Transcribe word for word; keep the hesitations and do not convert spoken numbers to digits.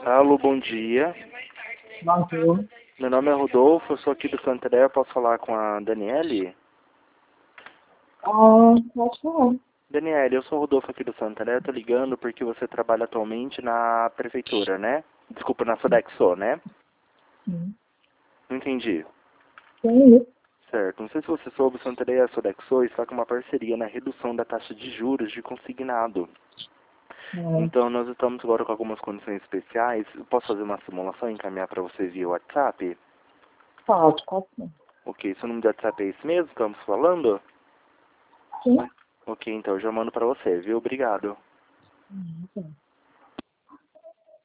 Alô, bom dia. Bom dia. Meu nome é Rodolfo, eu sou aqui do Santander, posso falar com a Daniele? Ah, pode falar. Daniele, eu sou o Rodolfo aqui do Santander, tô ligando porque você trabalha atualmente na prefeitura, né? Desculpa, na Sodexo, né? Sim. Não entendi. Sim. Certo, não sei se você soube, o Santander e a Sodexo está com uma parceria na redução da taxa de juros de consignado. É, Então, nós estamos agora com algumas condições especiais. Eu posso fazer uma simulação e encaminhar para vocês via WhatsApp? pode, pode sim. Ok, seu número de WhatsApp é esse mesmo que estamos falando? Sim. Ok, então eu já mando para você, viu? Obrigado. Sim.